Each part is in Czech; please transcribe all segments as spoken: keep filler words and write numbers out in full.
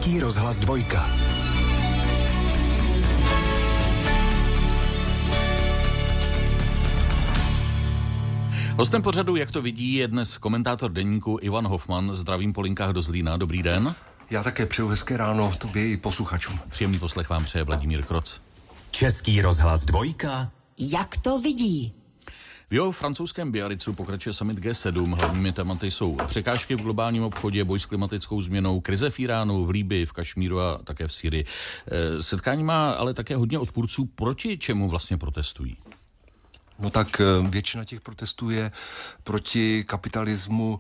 Český rozhlas dvojka. Hostem pořadu, jak to vidí, je dnes komentátor deníku Ivan Hofman. Zdravím po linkách do Zlína. Dobrý den. Já také přeju hezké ráno tobě i posluchačům. Příjemný poslech vám přeje Vladimír Kroc. Český rozhlas dvojka. Jak to vidí? V jeho francouzském Biarritzu pokračuje summit G sedm. Hlavními tématy jsou překážky v globálním obchodě, boj s klimatickou změnou, krize v Iránu, v Libyi, v Kašmíru a také v Syrii. Setkání má ale také hodně odpůrců, proti čemu vlastně protestují. No tak většina těch protestů je proti kapitalismu,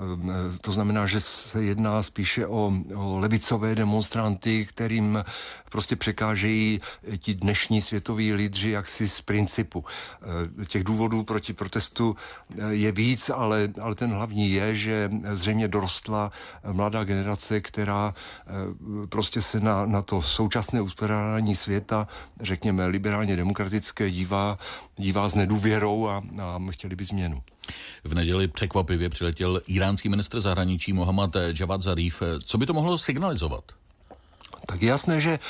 to znamená, že se jedná spíše o, o levicové demonstranty, kterým prostě překážejí ti dnešní světoví lídři jaksi z principu. Těch důvodů proti protestu je víc, ale, ale ten hlavní je, že zřejmě dorostla mladá generace, která prostě se na, na to současné uspořádání světa, řekněme liberálně demokratické, dívá, dívá z nedůvěrou a, a chtěli by změnu. V neděli překvapivě přiletěl iránský ministr zahraničí Mohammad Javad Zarif. Co by to mohlo signalizovat? Tak je jasné, že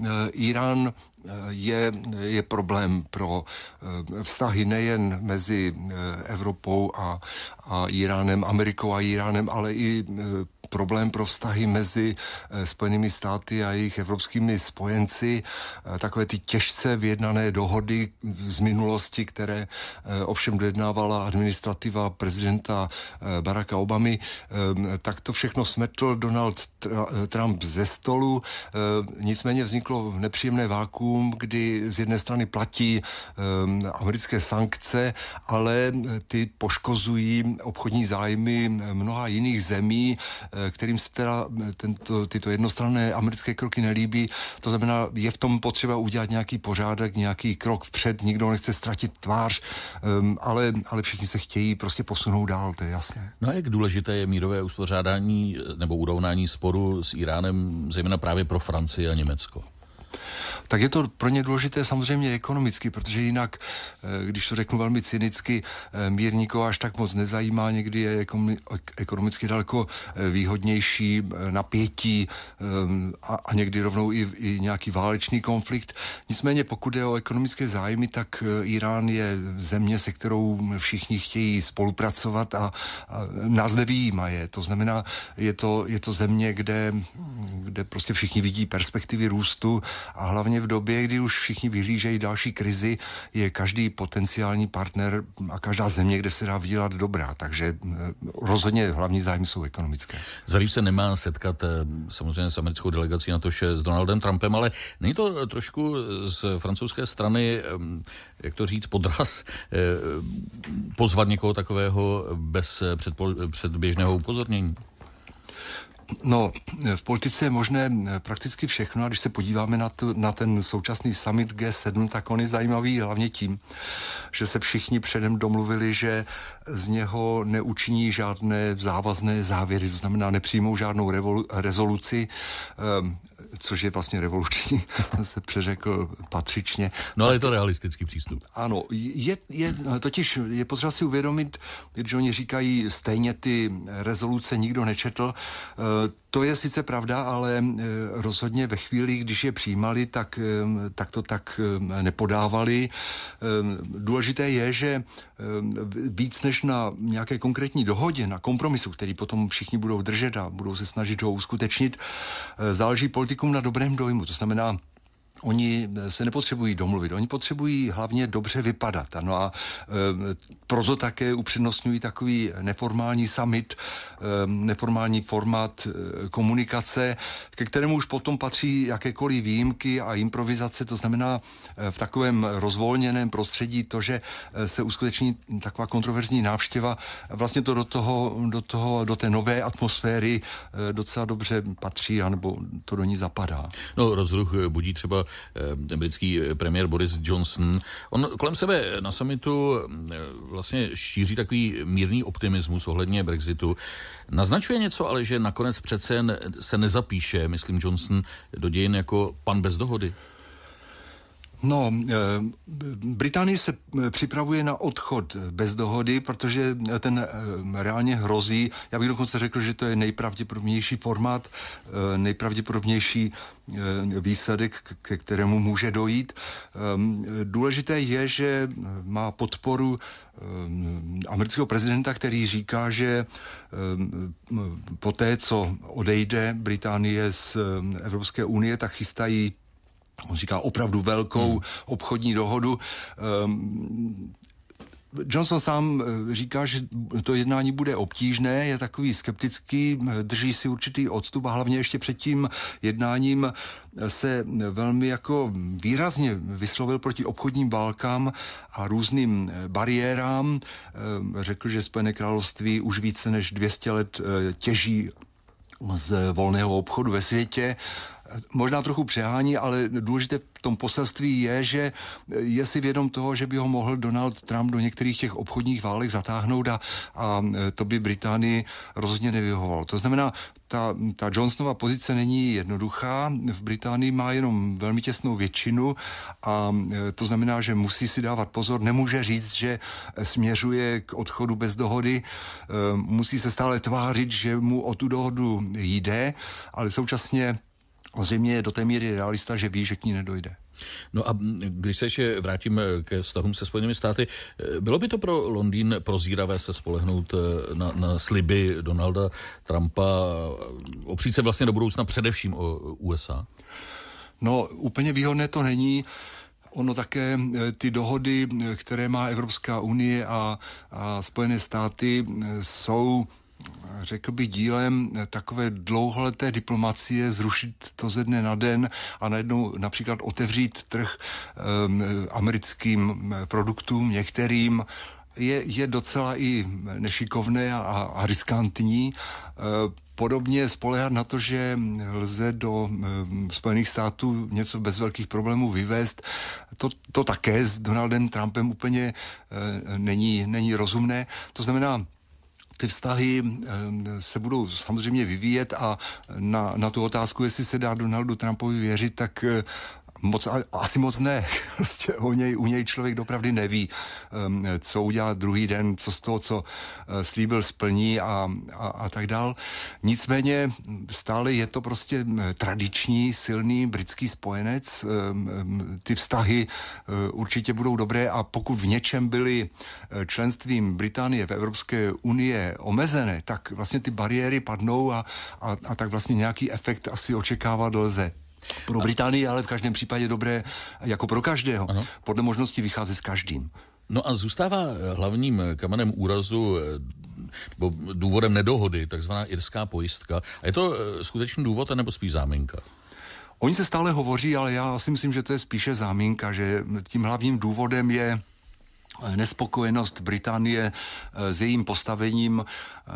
Irán je, je problém pro vztahy nejen mezi Evropou a, a Iránem, Amerikou a Iránem, ale i problém pro vztahy mezi Spojenými státy a jejich evropskými spojenci, takové ty těžce vyjednané dohody z minulosti, které ovšem dojednávala administrativa prezidenta Baracka Obamy, tak to všechno smetl Donald Trump ze stolu. Nicméně vzniklo nepříjemné vákuum, kdy z jedné strany platí americké sankce, ale ty poškozují obchodní zájmy mnoha jiných zemí, kterým se teda tento, tyto jednostranné americké kroky nelíbí. To znamená, je v tom potřeba udělat nějaký pořádek, nějaký krok vpřed, nikdo nechce ztratit tvář, um, ale, ale všichni se chtějí prostě posunout dál, to je jasné. No a jak důležité je mírové uspořádání nebo urovnání sporu s Iránem, zejména právě pro Francii a Německo? Tak je to pro ně důležité samozřejmě ekonomicky, protože jinak, když to řeknu velmi cynicky, mír nikoho až tak moc nezajímá, někdy je ekonomicky daleko výhodnější napětí a, a někdy rovnou i, i nějaký válečný konflikt. Nicméně pokud je o ekonomické zájmy, tak Irán je země, se kterou všichni chtějí spolupracovat a, a nás nevyjímaje. To znamená, je to, je to země, kde, kde prostě všichni vidí perspektivy růstu a hlavně v době, kdy už všichni vyhlížejí další krizi, je každý potenciální partner a každá země, kde se dá vydělat dobrá. Takže rozhodně hlavní zájmy jsou ekonomické. Zarif se nemá setkat samozřejmě s americkou delegací na to, že s Donaldem Trumpem, ale není to trošku z francouzské strany, jak to říct, podraz, pozvat někoho takového bez předpol- předběžného upozornění? No, v politice je možné prakticky všechno a když se podíváme na, to, na ten současný summit G sedm, tak on je zajímavý hlavně tím, že se všichni předem domluvili, že z něho neučiní žádné závazné závěry, to znamená nepřijmou žádnou revolu, rezoluci, um, což je vlastně revoluční, se přeřekl patřičně. No ale je to realistický přístup. Ano, je, je, totiž je potřeba si uvědomit, když oni říkají stejně ty rezoluce nikdo nečetl, to je sice pravda, ale rozhodně ve chvíli, když je přijímali, tak, tak to tak nepodávali. Důležité je, že víc než na nějaké konkrétní dohodě, na kompromisu, který potom všichni budou držet a budou se snažit ho uskutečnit, záleží politikům na dobrém dojmu. To znamená, oni se nepotřebují domluvit, oni potřebují hlavně dobře vypadat. No a e, proto také upřednostňují takový neformální summit, e, neformální formát e, komunikace, ke kterému už potom patří jakékoliv výjimky a improvizace, to znamená e, v takovém rozvolněném prostředí to, že e, se uskuteční taková kontroverzní návštěva, vlastně to do toho, do toho, do té nové atmosféry e, docela dobře patří, anebo to do ní zapadá. No, rozruch budí třeba ten britský premiér Boris Johnson. On kolem sebe na summitu vlastně šíří takový mírný optimismus ohledně Brexitu. Naznačuje něco, ale že nakonec přece se nezapíše, myslím Johnson, do dějin jako pan bez dohody? No, Británie se připravuje na odchod bez dohody, protože ten reálně hrozí. Já bych dokonce řekl, že to je nejpravděpodobnější formát, nejpravděpodobnější výsledek, ke kterému může dojít. Důležité je, že má podporu amerického prezidenta, který říká, že po té, co odejde Británie z Evropské unie, tak chystají, on říká, opravdu velkou hmm. obchodní dohodu. Johnson sám říká, že to jednání bude obtížné, je takový skeptický, drží si určitý odstup a hlavně ještě před tím jednáním se velmi jako výrazně vyslovil proti obchodním válkám a různým bariérám. Řekl, že Spojené království už více než dvě stě let těží z volného obchodu ve světě. Možná trochu přehání, ale důležité v tom poselství je, že je si vědom toho, že by ho mohl Donald Trump do některých těch obchodních válek zatáhnout a, a to by Británii rozhodně nevyhovovalo. To znamená, ta, ta Johnsonova pozice není jednoduchá. V Británii má jenom velmi těsnou většinu a to znamená, že musí si dávat pozor. Nemůže říct, že směřuje k odchodu bez dohody. Musí se stále tvářit, že mu o tu dohodu jde, ale současně zřejmě je do té míry realista, že ví, že k ní nedojde. No a když se ještě vrátím ke vztahům se Spojenými státy, bylo by to pro Londýn prozíravé se spolehnout na, na sliby Donalda Trumpa, opřít se vlastně do budoucna především o U S A? No, úplně výhodné to není. Ono také ty dohody, které má Evropská unie a, a Spojené státy, jsou, řekl bych, dílem takové dlouholeté diplomacie, zrušit to ze dne na den a najednou například otevřít trh um, americkým produktům, některým, je, je docela i nešikovné a, a riskantní. Podobně spoléhat na to, že lze do Spojených států něco bez velkých problémů vyvést, to, to také s Donaldem Trumpem úplně není, není rozumné. To znamená, ty vztahy se budou samozřejmě vyvíjet a na, na tu otázku, jestli se dá Donaldu Trumpovi věřit, tak moc, asi moc ne. Prostě u něj, u něj člověk dopravdy neví, co udělá druhý den, co z toho, co slíbil, splní a, a, a tak dál. Nicméně stále je to prostě tradiční, silný britský spojenec. Ty vztahy určitě budou dobré a pokud v něčem byly členstvím Británie v Evropské unie omezené, tak vlastně ty bariéry padnou a, a, a tak vlastně nějaký efekt asi očekávat lze. Pro Británii, ale v každém případě dobré, jako pro každého. Ano. Podle možnosti vycházet s každým. No a zůstává hlavním kamenem úrazu nebo důvodem nedohody, takzvaná irská pojistka. A je to skutečný důvod, nebo spíš záminka? Oni se stále hovoří, ale já si myslím, že to je spíše záminka, že tím hlavním důvodem je nespokojenost Británie s jejím postavením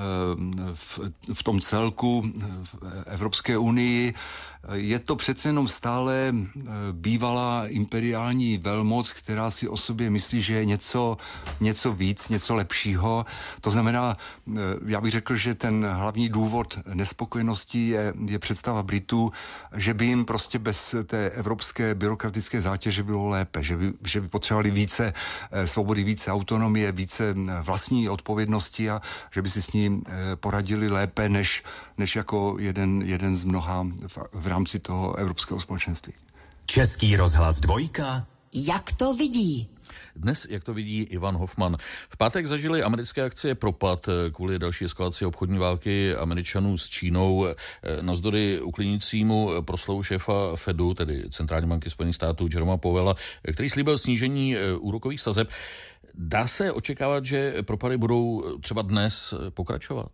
v, v tom celku v Evropské unii. Je to přece jenom stále bývalá imperiální velmoc, která si o sobě myslí, že je něco, něco víc, něco lepšího. To znamená, já bych řekl, že ten hlavní důvod nespokojenosti je, je představa Britů, že by jim prostě bez té evropské byrokratické zátěže bylo lépe, že by, že by potřebovali více svobody, více autonomie, více vlastní odpovědnosti a že by si s ní poradili lépe, než, než jako jeden, jeden z mnoha v, v rámci toho evropského společenství. Český rozhlas dvojka. Jak to vidí? Dnes, jak to vidí Ivan Hofman. V pátek zažili americké akcie propad kvůli další eskalaci obchodní války Američanů s Čínou. Navzdory uklidňujícímu proslovu šéfa Fedu, tedy Centrální banky Spojených států, Jeroma Powella, který slíbil snížení úrokových sazeb. Dá se očekávat, že propady budou třeba dnes pokračovat?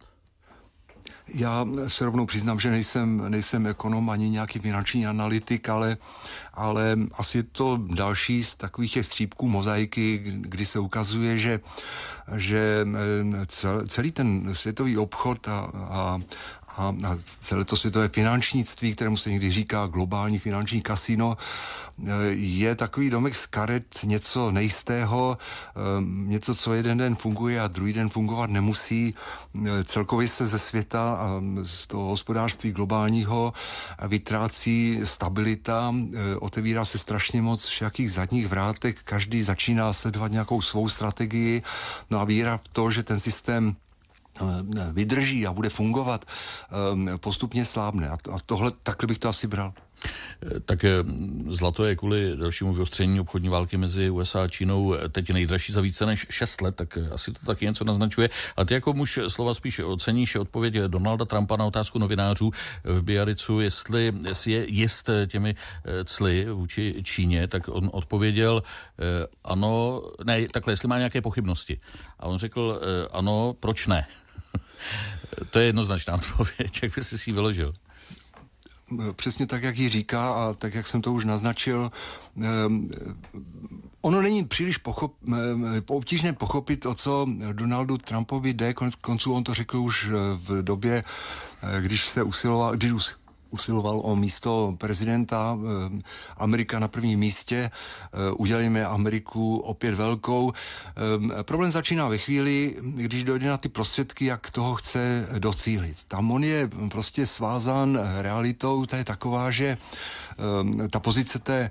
Já se rovnou přiznám, že nejsem, nejsem ekonom ani nějaký finanční analytik, ale, ale asi je to další z takových těch střípků mozaiky, kdy se ukazuje, že, že celý ten světový obchod a, a, a celé to světové finančnictví, kterému se někdy říká globální finanční kasino, je takový domek z karet, něco nejistého, něco, co jeden den funguje a druhý den fungovat nemusí. Celkově se ze světa a z toho hospodářství globálního vytrácí stabilita, otevírá se strašně moc všakých zadních vrátek, každý začíná sledovat nějakou svou strategii, no a víra v to, že ten systém vydrží a bude fungovat, postupně slábne. A tohle, takhle bych to asi bral. Tak zlato je kvůli dalšímu vyostření obchodní války mezi U S A a Čínou teď nejdražší za více než šest let, tak asi to taky něco naznačuje. A ty jako muž slova spíš oceníš odpověď Donalda Trumpa na otázku novinářů v Biarritzu, jestli, jestli je jest těmi cly vůči Číně, tak on odpověděl ano, ne, takhle, jestli má nějaké pochybnosti. A on řekl ano, proč ne? To je jednoznačná odpověď, jak by si si ji vyložil. Přesně tak, jak ji říká a tak, jak jsem to už naznačil. Ono není příliš pochop, obtížné pochopit, o co Donaldu Trumpovi jde. Konec konců on to řekl už v době, když se usiloval, když usiloval o místo prezidenta, Amerika na prvním místě, udělejme Ameriku opět velkou. Problém začíná ve chvíli, když dojde na ty prostředky, jak toho chce docílit. Tam on je prostě svázán realitou, ta je taková, že ta pozice té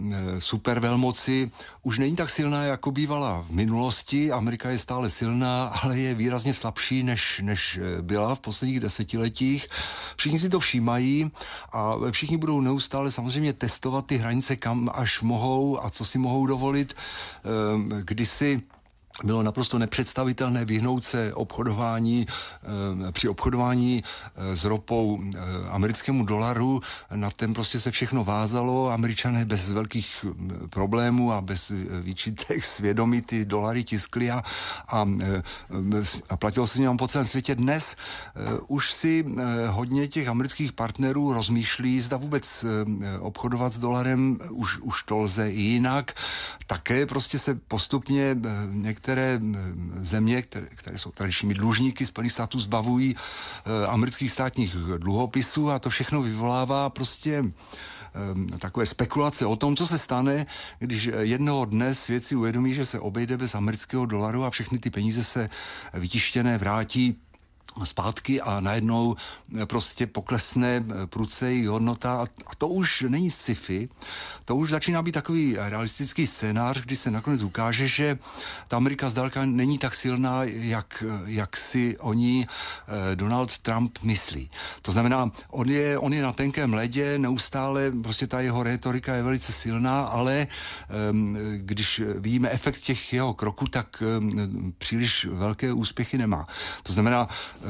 supervelmoci už není tak silná, jako bývala v minulosti. Amerika je stále silná, ale je výrazně slabší, než, než byla v posledních desetiletích. Všichni si to všímají a všichni budou neustále samozřejmě testovat ty hranice, kam až mohou a co si mohou dovolit. Kdysi bylo naprosto nepředstavitelné vyhnout se obchodování, e, při obchodování e, s ropou e, americkému dolaru. Na ten prostě se všechno vázalo. Američané bez velkých problémů a bez výčitek svědomí ty dolary tiskli a, a, a platilo se něm po celém světě. Dnes e, už si e, hodně těch amerických partnerů rozmýšlí, zda vůbec e, obchodovat s dolarem už, už to lze i jinak. Také prostě se postupně e, některé Některé země, které, které jsou tradičními dlužníky Spojených států, zbavují e, amerických státních dluhopisů a to všechno vyvolává prostě e, takové spekulace o tom, co se stane, když jednoho dne svět si uvědomí, že se obejde bez amerického dolaru a všechny ty peníze se vytištěné vrátí zpátky a najednou prostě poklesne prudce hodnota a to už není sci-fi, to už začíná být takový realistický scénář, kdy se nakonec ukáže, že ta Amerika zdaleka není tak silná, jak, jak si o ní Donald Trump myslí. To znamená, on je, on je na tenkém ledě, neustále, prostě ta jeho rétorika je velice silná, ale když vidíme efekt těch jeho kroků, tak příliš velké úspěchy nemá. To znamená,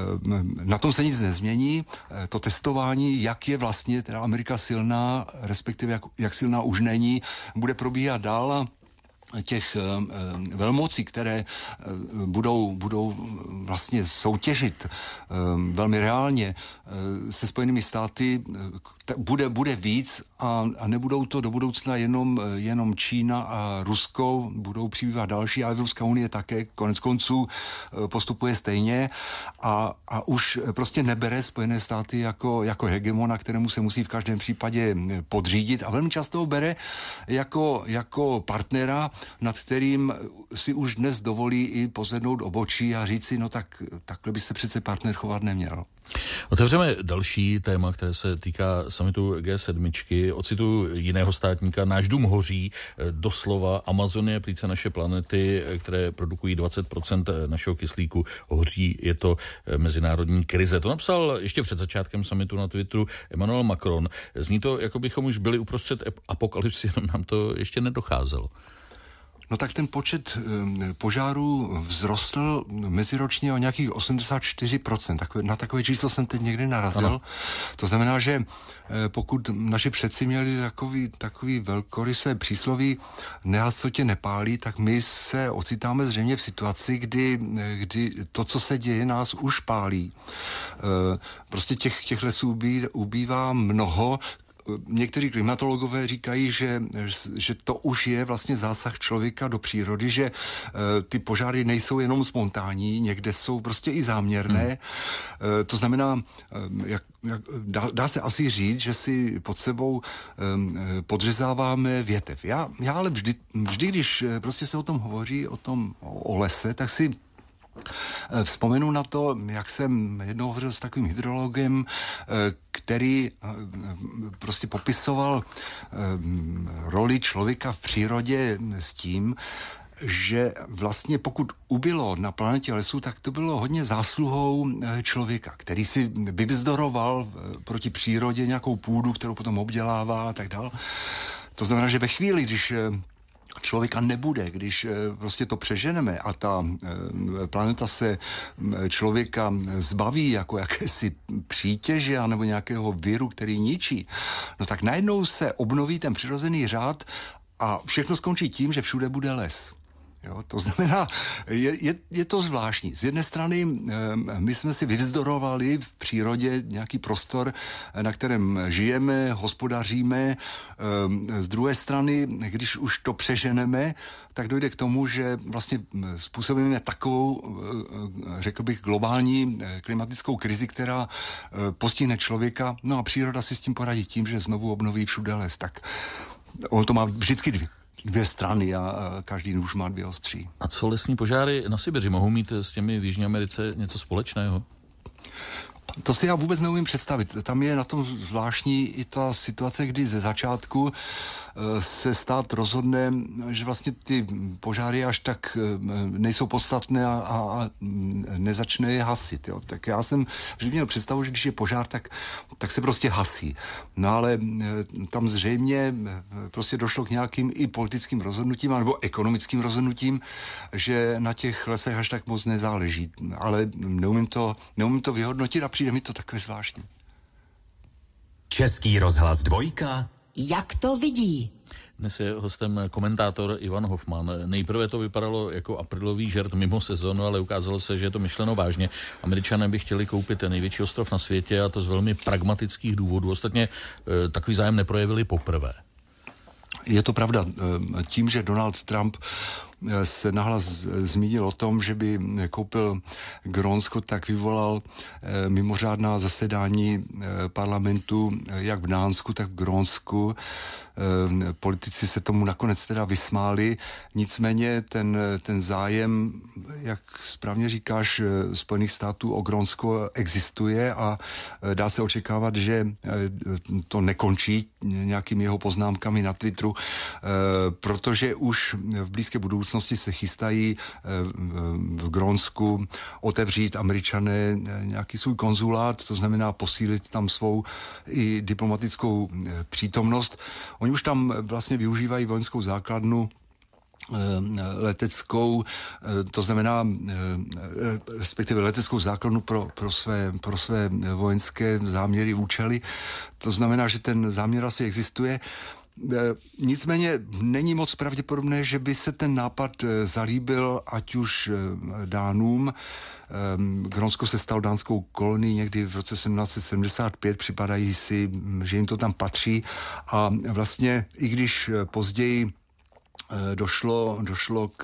na tom se nic nezmění. To testování, jak je vlastně teda Amerika silná, respektive jak, jak silná už není, bude probíhat dál a těch e, velmocí, které e, budou, budou vlastně soutěžit e, velmi reálně e, se Spojenými státy, e, bude, bude víc a, a nebudou to do budoucna jenom, jenom Čína a Rusko, budou přibývat další a Evropská unie také konec konců e, postupuje stejně a, a už prostě nebere Spojené státy jako, jako hegemona, kterému se musí v každém případě podřídit a velmi často ho bere jako, jako partnera, nad kterým si už dnes dovolí i pozvednout obočí a říct si, no tak takhle by se přece partner chovat neměl. Otevřeme další téma, které se týká summitu G sedm. Ocituju jiného státníka. Náš dům hoří, doslova Amazonie, plíce naše planety, které produkují dvacet procent našeho kyslíku, hoří, je to mezinárodní krize. To napsal ještě před začátkem summitu na Twitteru Emmanuel Macron. Zní to, jako bychom už byli uprostřed apokalypsy, jenom nám to ještě nedocházelo. No tak ten počet e, požárů vzrostl meziročně o nějakých osmdesát čtyři procent. Takové, na takové číslo jsem teď někdy narazil. Ano. To znamená, že e, pokud naši předci měli takový, takový velkorysé přísloví nehas, co tě nepálí, tak my se ocitáme zřejmě v situaci, kdy, kdy to, co se děje, nás už pálí. E, prostě těch, těch lesů ubí, ubývá mnoho. někteří klimatologové říkají, že, že to už je vlastně zásah člověka do přírody, že ty požáry nejsou jenom spontánní, někde jsou prostě i záměrné. Hmm. To znamená, jak, jak, dá, dá se asi říct, že si pod sebou podřezáváme větev. Já, já ale vždy, vždy, když prostě se o tom hovoří, o tom o lese, tak si vzpomenu na to, jak jsem jednou hovořil s takovým hydrologem, který prostě popisoval roli člověka v přírodě s tím, že vlastně pokud ubylo na planetě lesů, tak to bylo hodně zásluhou člověka, který si vyvzdoroval proti přírodě nějakou půdu, kterou potom obdělává a tak dál. To znamená, že ve chvíli, když člověka nebude, když prostě to přeženeme a ta planeta se člověka zbaví jako jakési přítěže anebo nějakého viru, který ničí, no tak najednou se obnoví ten přirozený řád a všechno skončí tím, že všude bude les. Jo, to znamená, je, je, je to zvláštní. Z jedné strany my jsme si vyvzdorovali v přírodě nějaký prostor, na kterém žijeme, hospodaříme. Z druhé strany, když už to přeženeme, tak dojde k tomu, že vlastně způsobíme takovou, řekl bych, globální klimatickou krizi, která postihne člověka. No a příroda si s tím poradí tím, že znovu obnoví všude les. Tak on to má vždycky dvě. dvě strany a každý nůž má dvě ostří. A co lesní požáry na Sibiři mohou mít s těmi v Jižní Americe něco společného? To si já vůbec neumím představit. Tam je na tom zvláštní i ta situace, kdy ze začátku se stát rozhodne, že vlastně ty požáry až tak nejsou podstatné a, a nezačne je hasit. Jo. Tak já jsem vždy měl představu, že když je požár, tak, tak se prostě hasí. No ale tam zřejmě prostě došlo k nějakým i politickým rozhodnutím nebo ekonomickým rozhodnutím, že na těch lesech až tak moc nezáleží. Ale neumím to, neumím to vyhodnotit a přijde mi to takové zvláštní. Český rozhlas dvojka. Jak to vidí? Dnes je hostem komentátor Ivan Hofman. Nejprve to vypadalo jako aprílový žert mimo sezonu, ale ukázalo se, že je to myšleno vážně. Američané by chtěli koupit největší ostrov na světě a to z velmi pragmatických důvodů. Ostatně takový zájem neprojevili poprvé. Je to pravda. Tím, že Donald Trump se nahlas zmínil o tom, že by koupil Grónsko, tak vyvolal mimořádná zasedání parlamentu jak v Dánsku, tak v Grónsku. Politici se tomu nakonec teda vysmáli, nicméně ten, ten zájem, jak správně říkáš, Spojených států o Grónsko existuje a dá se očekávat, že to nekončí nějakými jeho poznámkami na Twitteru, protože už v blízké budoucnosti se chystají v Grónsku otevřít Američané nějaký svůj konzulát, to znamená posílit tam svou i diplomatickou přítomnost. Oni už tam vlastně využívají vojenskou základnu leteckou, to znamená respektive leteckou základnu pro, pro, své, pro své vojenské záměry, účely. To znamená, že ten záměr asi existuje. Nicméně není moc pravděpodobné, že by se ten nápad zalíbil ať už Dánům. Grónsko se stal dánskou kolonií někdy v roce sedmnáct set sedmdesát pět, připadají si, že jim to tam patří a vlastně i když později došlo, došlo k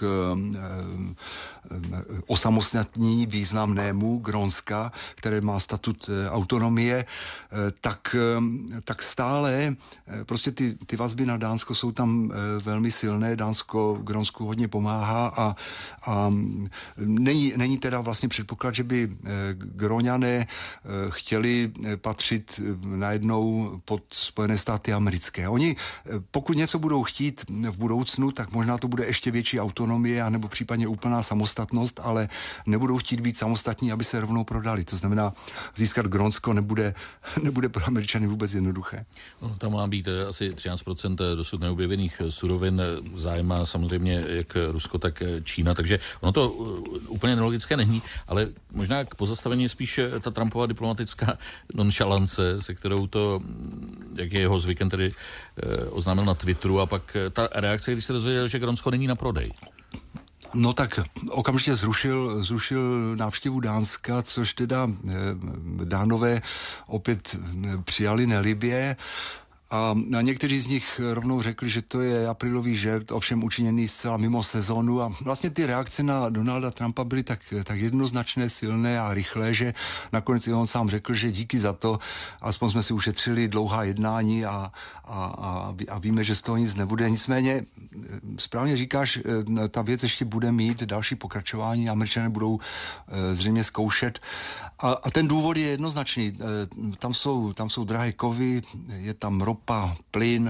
osamostatnění významnému Grónska, které má statut autonomie, tak, tak stále prostě ty, ty vazby na Dánsko jsou tam velmi silné. Dánsko Grónsku hodně pomáhá a, a není, není teda vlastně předpoklad, že by Gróňané chtěli patřit najednou pod Spojené státy americké. Oni, pokud něco budou chtít v budoucnu, tak možná to bude ještě větší autonomie, anebo případně úplná samostatnost, ale nebudou chtít být samostatní, aby se rovnou prodali. To znamená, získat Grónsko nebude, nebude pro Američany vůbec jednoduché. No, tam má být asi třináct procent dosud neobjevených surovin. Zájem má samozřejmě jak Rusko, tak Čína, takže ono to úplně nelogické není, ale možná k pozastavení je spíš ta Trumpova diplomatická nonšalance, se kterou to, jak je jeho zvykem, tedy oznámil na Twitteru a pak ta reakce, když se dozvěděl, že Grónsko není na prodej. No tak okamžitě zrušil, zrušil návštěvu Dánska, což teda Dánové opět přijali nelibě A někteří z nich rovnou řekli, že to je aprílový žert, ovšem učiněný zcela mimo sezónu. A vlastně ty reakce na Donalda Trumpa byly tak, tak jednoznačné, silné a rychlé, že nakonec i on sám řekl, že díky za to, aspoň jsme si ušetřili dlouhá jednání a, a, a, a víme, že z toho nic nebude. Nicméně, správně říkáš, ta věc ještě bude mít další pokračování, Američané budou e, zřejmě zkoušet. A, a ten důvod je jednoznačný. E, tam jsou, tam jsou drahé kovy, je tam ropa, plyn, e,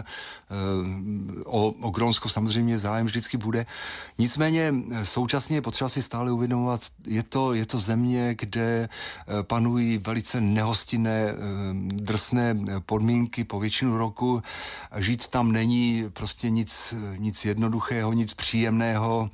o, o Grónsko samozřejmě zájem vždycky bude. Nicméně současně je potřeba si stále uvědomovat, je to, je to země, kde panují velice nehostinné, drsné podmínky po většinu roku. Žít tam není prostě nic, nic jednoduchého, nic příjemného.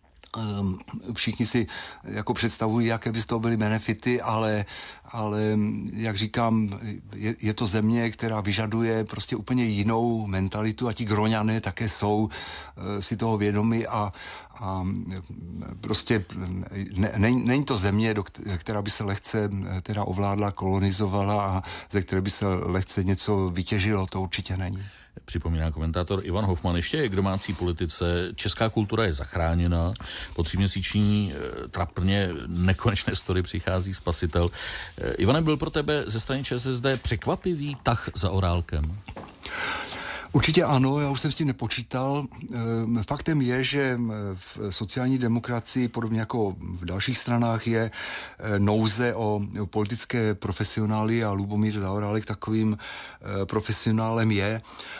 Všichni si jako představují, jaké by z toho byly benefity, ale, ale jak říkám, je, je to země, která vyžaduje prostě úplně jinou mentalitu a ti Groňané také jsou si toho vědomi a, a prostě ne, ne, není to země, do, která by se lehce teda ovládla, kolonizovala a ze které by se lehce něco vytěžilo, to určitě není. Připomíná komentátor Ivan Hofman. Ještě k domácí politice. Česká kultura je zachráněna. Po tříměsíční e, trapně nekonečné story přichází spasitel. E, Ivane, byl pro tebe ze strany ČSSD překvapivý tah za orálkem? Určitě ano, já už jsem s tím nepočítal. Faktem je, že v sociální demokracii, podobně jako v dalších stranách, je nouze o politické profesionály a Lubomír Zaorálek takovým profesionálem je.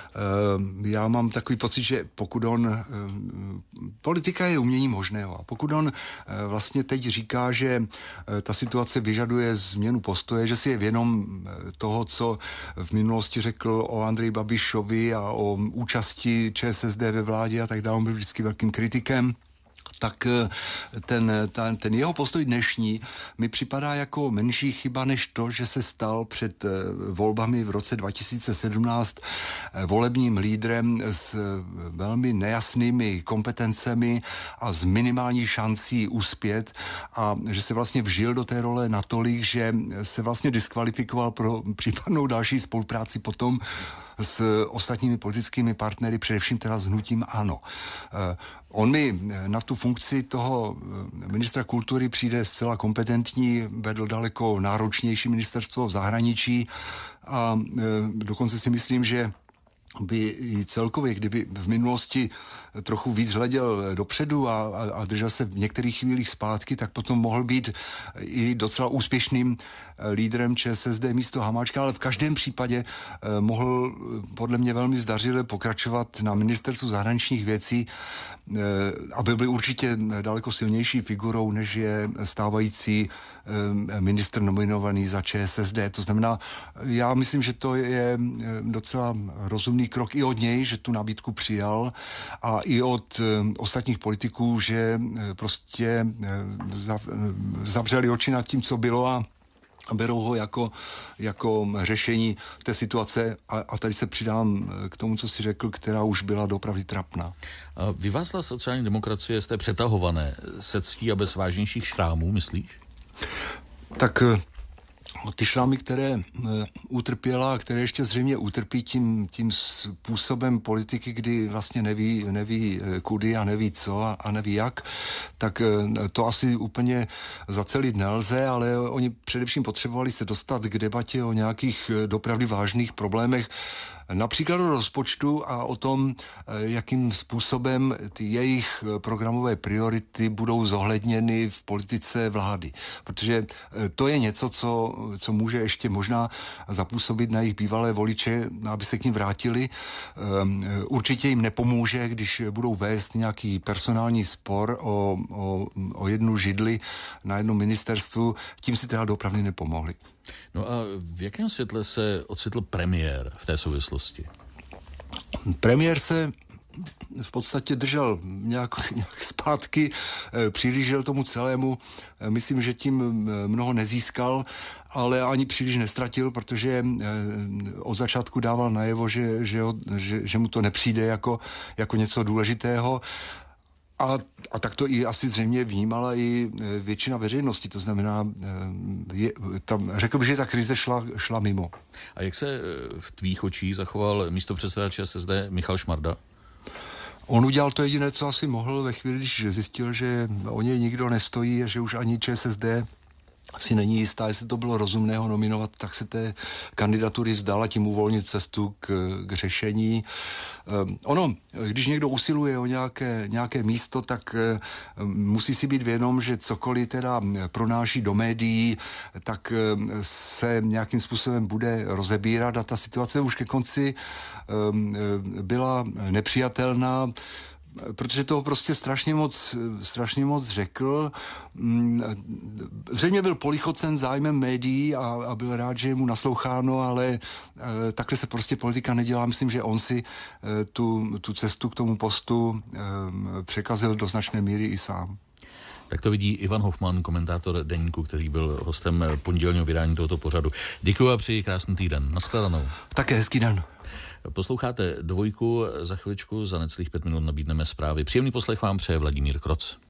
Já mám takový pocit, že pokud on... Politika je umění možného a pokud on vlastně teď říká, že ta situace vyžaduje změnu postoje, že si je vědom toho, co v minulosti řekl o Andreji Babišovi a o účasti ČSSD ve vládě a tak dále, on byl vždycky velkým kritikem, tak ten, ten, ten jeho postoj dnešní mi připadá jako menší chyba než to, že se stal před volbami v roce dva tisíce sedmnáct volebním lídrem s velmi nejasnými kompetencemi a s minimální šancí uspět a že se vlastně vžil do té role natolik, že se vlastně diskvalifikoval pro případnou další spolupráci potom s ostatními politickými partnery, především teda s hnutím ANO. On mi na tu funkci toho ministra kultury přijde zcela kompetentní, vedl daleko náročnější ministerstvo v zahraničí a dokonce si myslím, že by i celkově, kdyby v minulosti trochu víc hleděl dopředu a, a, a držel se v některých chvílích zpátky, tak potom mohl být i docela úspěšným lídrem ČSSD místo Hamáčka, ale v každém případě eh, mohl podle mě velmi zdařile pokračovat na ministerstvu zahraničních věcí, eh, aby byl určitě daleko silnější figurou, než je stávající eh, ministr nominovaný za ČSSD. To znamená, já myslím, že to je docela rozumný krok i od něj, že tu nabídku přijal a i od eh, ostatních politiků, že eh, prostě eh, zav, eh, zavřeli oči nad tím, co bylo a a berou ho jako, jako řešení té situace a, a tady se přidám k tomu, co jsi řekl, která už byla dopravdy trapná. Vyvázla sociální demokracie z té přetahované se ctí a bez vážnějších šrámů, myslíš? Tak ty šrámy, které utrpěla a které ještě zřejmě utrpí tím, tím způsobem politiky, kdy vlastně neví, neví kudy a neví co a, a neví jak, tak to asi úplně zacelit nelze, ale oni především potřebovali se dostat k debatě o nějakých dopravdy vážných problémech, například o rozpočtu a o tom, jakým způsobem ty jejich programové priority budou zohledněny v politice vlády. Protože to je něco, co, co může ještě možná zapůsobit na jejich bývalé voliče, aby se k ním vrátili. Určitě jim nepomůže, když budou vést nějaký personální spor o, o, o jednu židli na jednom ministerstvu. Tím si teda dopravdy nepomohli. No a v jakém světle se ocitl premiér v té souvislosti? Premiér se v podstatě držel nějak, nějak zpátky, přihlížel tomu celému. Myslím, že tím mnoho nezískal, ale ani příliš nestratil, protože od začátku dával najevo, že, že, že, že mu to nepřijde jako, jako něco důležitého. A, a tak to i asi zřejmě vnímala i většina veřejnosti, to znamená, je, tam, řekl bych, že ta krize šla, šla mimo. A jak se v tvých očích zachoval místopředseda ČSSD Michal Šmarda? On udělal to jediné, co asi mohl ve chvíli, když zjistil, že o něj nikdo nestojí a že už ani ČSSD si není jistá, jestli to bylo rozumné ho nominovat, tak se té kandidatury vzdal a tím uvolnit cestu k, k řešení. Um, ono, když někdo usiluje o nějaké, nějaké místo, tak um, musí si být vědom, že cokoliv teda pronáší do médií, tak um, se nějakým způsobem bude rozebírat a ta situace už ke konci um, byla nepřijatelná, protože toho prostě strašně moc, strašně moc řekl. Zřejmě byl polichocen zájmem médií a, a byl rád, že je mu nasloucháno, ale e, takhle se prostě politika nedělá. Myslím, že on si e, tu, tu cestu k tomu postu e, překazil do značné míry i sám. Tak to vidí Ivan Hofman, komentátor Deníku, který byl hostem pondělního vydání tohoto pořadu. Děkuji a přeji krásný týden. Nashledanou. Také hezký den. Posloucháte Dvojku, za chviličku, za necelých pět minut nabídneme zprávy. Příjemný poslech vám přeje Vladimír Kroc.